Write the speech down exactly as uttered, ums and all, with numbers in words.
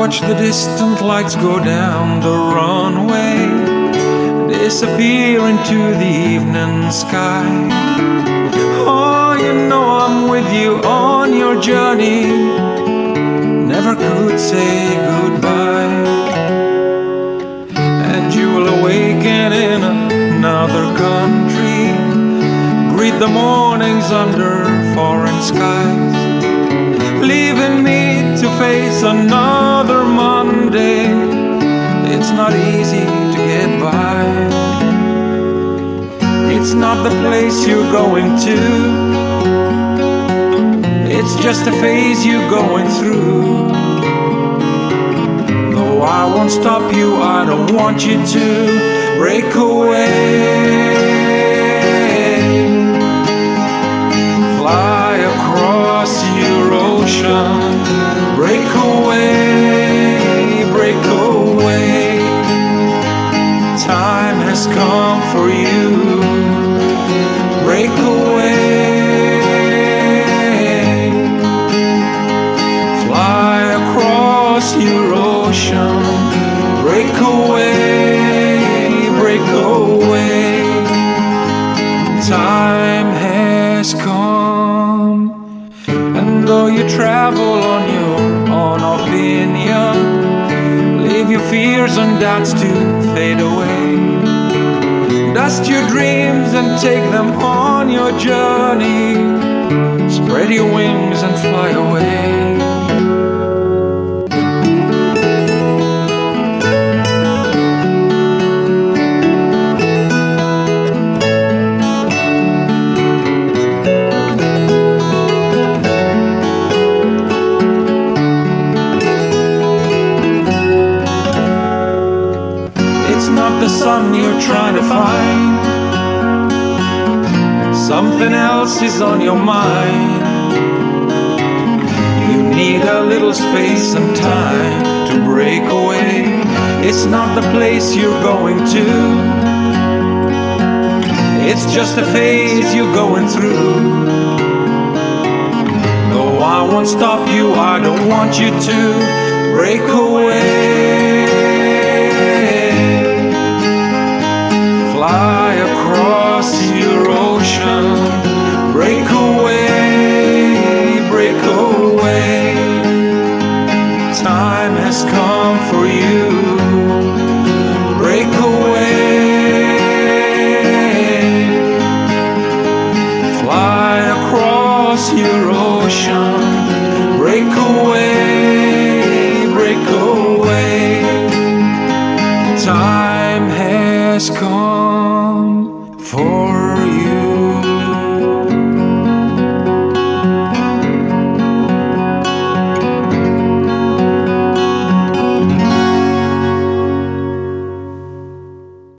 watch the distant lights go down the runway, disappear into the evening sky. Oh, you know I'm with you on your journey, never could say goodbye. And you will awaken in another country, greet the mornings under foreign skies, leaving me to face another Monday. It's not easy to get by. It's not the place you're going to, it's just a phase you're going through. Though I won't stop you, I don't want you to break away. Fly across your ocean, break away, break away. Time has come for you. Break away, fly across your ocean. Break away, break away. Time has come. And though you travel on your own opinion, leave your fears and doubts to fade away. Dust your dreams and take them on your journey. Spread your wings and fly away. It's not the sun you're trying to find, something else is on your mind. You need a little space and time to break away. It's not the place you're going to, it's just a phase you're going through. Though I won't stop you, I don't want you to break away.